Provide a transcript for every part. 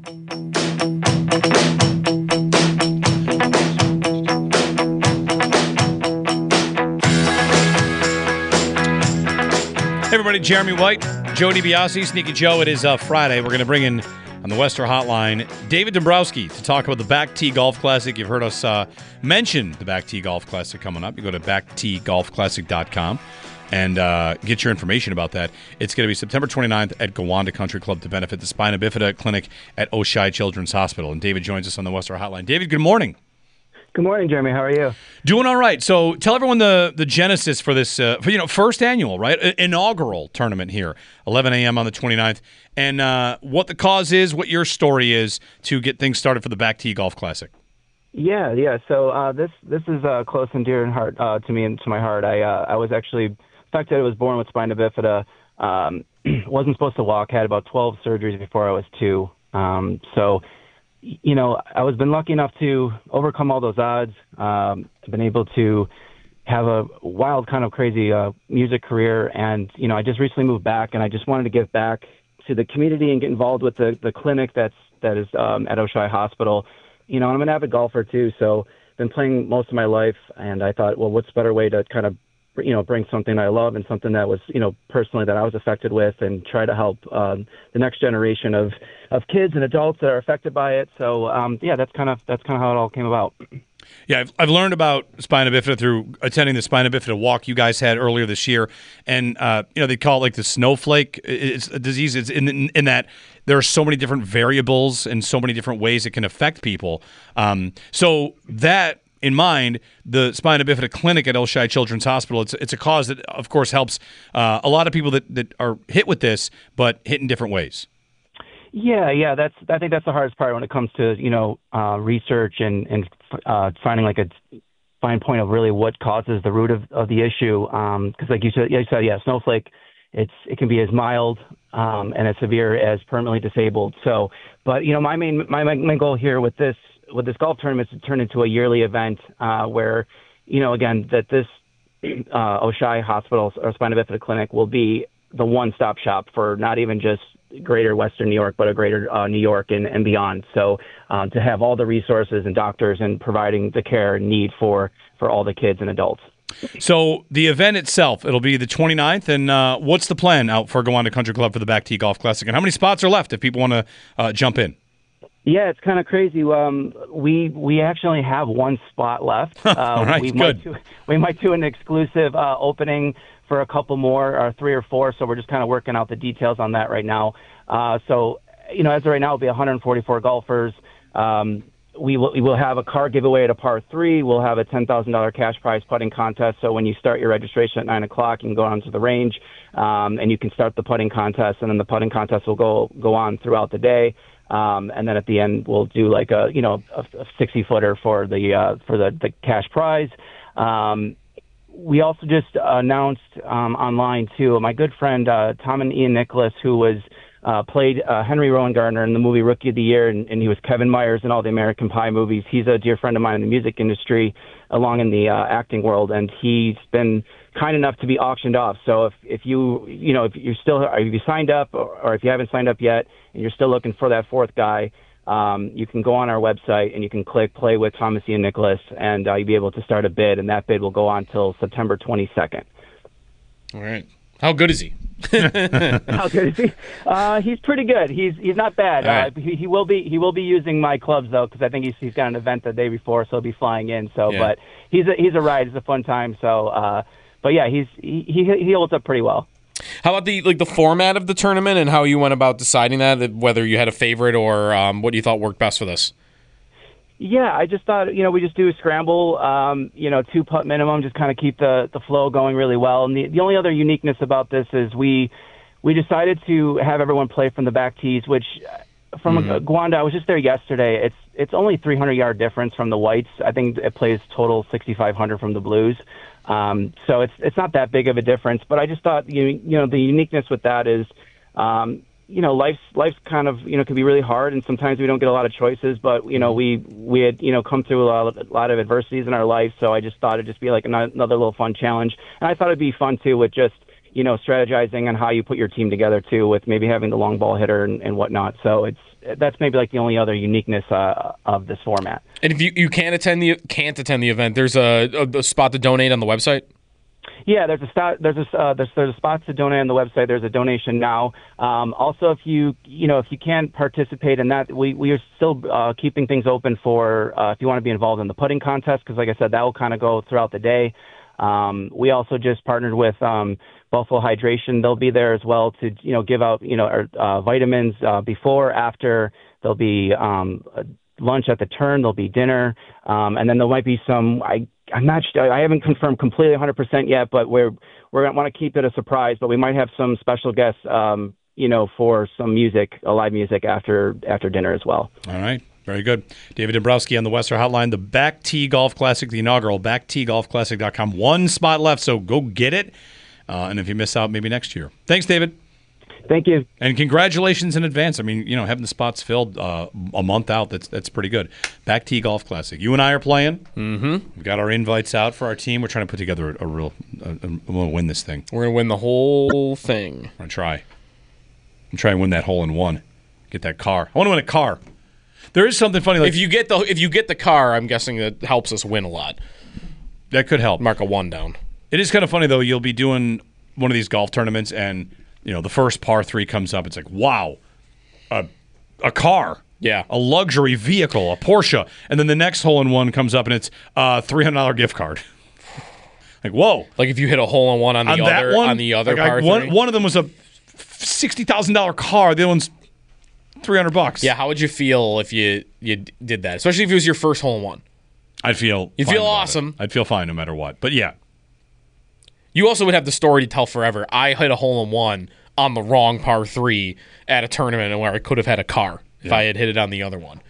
Hey everybody, Jeremy White, Joe DiBiase, Sneaky Joe. It is Friday. We're going to bring in on the Western Hotline David Dombrowski to talk about the Back Tee Golf Classic. You've heard us mention the Back Tee Golf Classic coming up. You go to backteegolfclassic.com and get your information about that. It's going to be September 29th at Gowanda Country Club to benefit the Spina Bifida Clinic at Oishei Children's Hospital. And David joins us on the Western Hotline. David, good morning. Good morning, Jeremy. How are you? Doing all right. So tell everyone the genesis for this, first annual, right? Inaugural tournament here, 11 a.m. on the 29th, and what the cause is, what your story is to get things started for the Back Tee Golf Classic. Yeah. So this is close and dear and heart to me and to my heart. I was actually affected. I was born with spina bifida. Wasn't supposed to walk. Had about 12 surgeries before I was 2. So. I was been lucky enough to overcome all those odds. I've been able to have a wild, kind of crazy music career, and I just recently moved back, and I just wanted to give back to the community and get involved with the clinic that is at Oishei Hospital. I'm an avid golfer too, so been playing most of my life, and I thought, well, what's a better way to kind of bring something I love and something that was, personally that I was affected with, and try to help the next generation of kids and adults that are affected by it. So, that's kind of how it all came about. Yeah, I've learned about spina bifida through attending the spina bifida walk you guys had earlier this year, and they call it like the snowflake. It's a disease. It's in that there are so many different variables and so many different ways it can affect people. So that in mind, the Spina Bifida Clinic at Oishei Children's Hospital, it's a cause that, of course, helps a lot of people that are hit with this, but hit in different ways. Yeah. I think that's the hardest part when it comes to research and finding like a fine point of really what causes the root of the issue. Because like you said, snowflake, it can be as mild and as severe as permanently disabled. So, but my main goal here with this golf tournament is to turn into a yearly event where, again, that this Oishei Hospital or Spina Bifida Clinic will be the one-stop shop for not even just greater Western New York, but a greater New York and beyond. So to have all the resources and doctors and providing the care and need for all the kids and adults. So the event itself, it'll be the 29th, and what's the plan out for Gowanda Country Club for the Back Tee Golf Classic? And how many spots are left if people want to jump in? Yeah, it's kind of crazy. We actually have one spot left. All right, we might do an exclusive opening for a couple more, or 3 or 4. So we're just kind of working out the details on that right now. As of right now, it'll be 144 golfers. We will have a car giveaway at a par 3. We'll have a $10,000 cash prize putting contest. So when you start your registration at 9 o'clock, you can go on to the range, and you can start the putting contest, and then the putting contest will go on throughout the day. And then at the end, we'll do like a 60-footer for the cash prize. We also just announced online too. My good friend Tom and Ian Nicholas, who was played Henry Rowan Gardner in the movie Rookie of the Year, and he was Kevin Myers in all the American Pie movies. He's a dear friend of mine in the music industry, along in the acting world, and he's been kind enough to be auctioned off. So if you signed up, or if you haven't signed up yet, and you're still looking for that fourth guy, you can go on our website and you can click Play with Thomas Ian Nicholas, and you'll be able to start a bid, and that bid will go on till September 22nd. All right. How good is he? How good is he? He's pretty good. He's not bad. Right. He will be using my clubs though, because I think he's got an event the day before, so he'll be flying in. So, yeah. But he's a ride. It's a fun time. So, but yeah, he holds up pretty well. How about the format of the tournament and how you went about deciding that, whether you had a favorite or what you thought worked best for this? Yeah, I just thought, we just do a scramble, 2-putt minimum, just kind of keep the flow going really well. And the only other uniqueness about this is we decided to have everyone play from the back tees, which from Gowanda, I was just there yesterday. It's only 300-yard difference from the whites. I think it plays total 6,500 from the blues. So it's not that big of a difference. But I just thought, the uniqueness with that is, life's kind of, can be really hard, and sometimes we don't get a lot of choices, but, we had, come through a lot of adversities in our life. So I just thought it'd just be like another little fun challenge. And I thought it'd be fun too with just, strategizing on how you put your team together too, with maybe having the long ball hitter and whatnot. So that's maybe like the only other uniqueness of this format. And if you can't attend the event, there's a spot to donate on the website. Yeah, there's a spot to donate on the website. There's a donation now. Also, if you can't participate in that, we are still keeping things open for if you want to be involved in the putting contest, because like I said, that will kind of go throughout the day. We also just partnered with Buffalo Hydration. They'll be there as well to give out vitamins before, after. There'll be lunch at the turn. There'll be dinner, and then there might be some. I'm not sure. I haven't confirmed completely 100% yet, but we're going to want to keep it a surprise. But we might have some special guests, for some music, live music after dinner as well. All right. Very good. David Dombrowski on the Western Hotline. The Back Tee Golf Classic, the inaugural, backteegolfclassic.com. One spot left, so go get it. And if you miss out, maybe next year. Thanks, David. Thank you. And congratulations in advance. I mean, having the spots filled a month out, that's pretty good. Back Tee Golf Classic. You and I are playing. Mm-hmm. We've got our invites out for our team. We're trying to put together we're going to win this thing. We're going to win the whole thing. I'm going to try. I'm trying to win that hole in one. Get that car. I want to win a car. There is something funny. Like, if you get the car, I'm guessing that helps us win a lot. That could help. Mark a 1 down. It is kind of funny, though. You'll be doing one of these golf tournaments, and the first par 3 comes up. It's like, wow, a car. Yeah. A luxury vehicle, a Porsche. And then the next hole in one comes up, and it's a $300 gift card. Like, whoa. Like if you hit a hole in one on the other par 3? One of them was a $60,000 car. The other one's $300. Yeah, how would you feel if you did that? Especially if it was your first hole in one. You'd feel awesome. I'd feel fine no matter what. But yeah. You also would have the story to tell forever. I hit a hole in one on the wrong par 3 at a tournament where I could have had a car if I had hit it on the other one.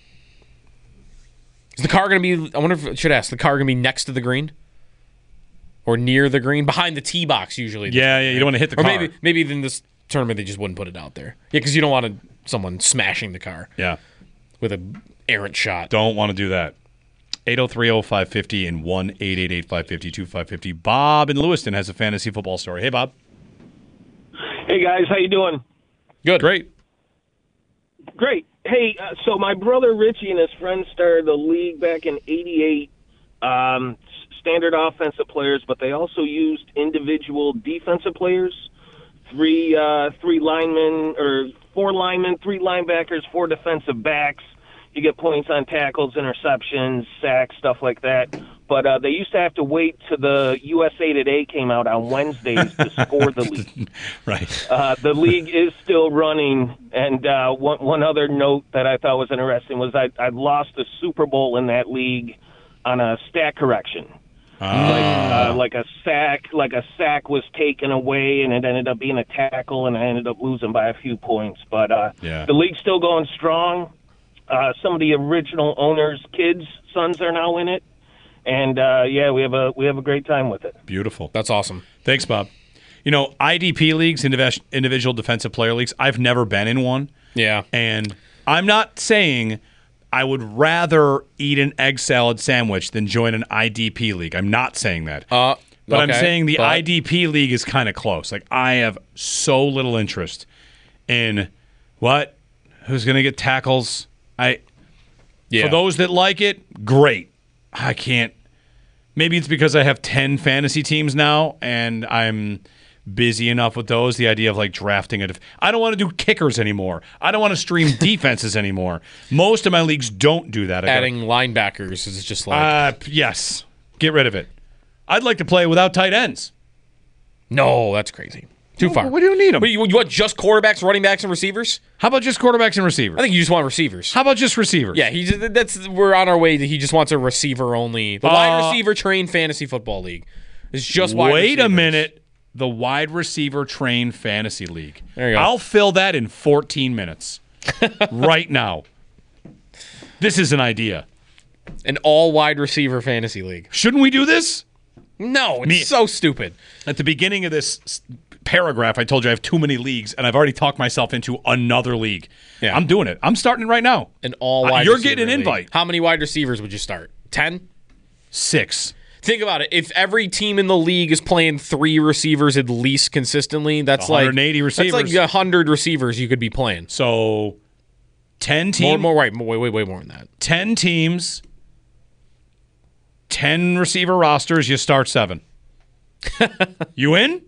Is the car going to be, I wonder if I should ask, the car going to be next to the green? Or near the green? Behind the tee box usually. Yeah, you don't want to hit the car. Or maybe in this tournament they just wouldn't put it out there. Yeah, because you don't want someone smashing the car. Yeah. With an errant shot. Don't want to do that. 803-0550 and 1-888-550-2550. Bob in Lewiston has a fantasy football story. Hey, Bob. Hey, guys. How you doing? Good. Great. Hey, so my brother Richie and his friends started the league back in '88. Standard offensive players, but they also used individual defensive players. 3 linemen, or 4 linemen, 3 linebackers, 4 defensive backs. You get points on tackles, interceptions, sacks, stuff like that. But they used to have to wait till the USA Today came out on Wednesdays to score the league. Right. The league is still running. And one other note that I thought was interesting was I lost a Super Bowl in that league on a stat correction. Like a sack was taken away, and it ended up being a tackle, and I ended up losing by a few points. But the league's still going strong. Some of the original owners' kids' sons are now in it, and we have a great time with it. Beautiful. That's awesome. Thanks, Bob. IDP leagues, individual defensive player leagues. I've never been in one. Yeah, and I'm not saying I would rather eat an egg salad sandwich than join an IDP league. I'm not saying that. But I'm saying the IDP league is kind of close. Like, I have so little interest in who's going to get tackles. For those that like it, great. I can't. Maybe it's because I have 10 fantasy teams now, and I'm busy enough with those. The idea of like drafting it. I don't want to do kickers anymore. I don't want to stream defenses anymore. Most of my leagues don't do that. Adding linebackers is just like yes, get rid of it. I'd like to play without tight ends. No, that's crazy. Too far. What do you need them? You want just quarterbacks, running backs, and receivers? How about just quarterbacks and receivers? I think you just want receivers. How about just receivers? Yeah, we're on our way. He just wants a receiver only. The wide receiver trained fantasy football league. It's just wide receivers. Wait a minute. The wide receiver trained fantasy league. There you go. I'll fill that in 14 minutes. Right now. This is an idea. An all wide receiver fantasy league. Shouldn't we do this? No, it's so stupid. At the beginning of this paragraph, I told you I have too many leagues, and I've already talked myself into another league. Yeah. I'm doing it. I'm starting it right now. An all wide You're receiver getting an invite. League. How many wide receivers would you start? 10? 6. Think about it. If every team in the league is playing 3 receivers at least consistently, that's 180 receivers. That's like 100 receivers you could be playing. So 10 teams. Way more than that. 10 teams, 10 receiver rosters, you start 7. You in?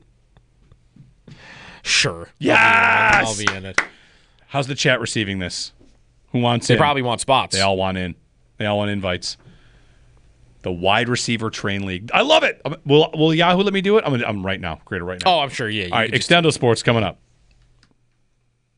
Sure. Yes! I'll be in it. How's the chat receiving this? Who wants They in? probably want spots. They all want in. They all want invites. The wide receiver train league. I love it. Will Yahoo let me do it? I'm right now. Create it right now. Oh, I'm sure. Yeah. All right, Extendo Sports coming up.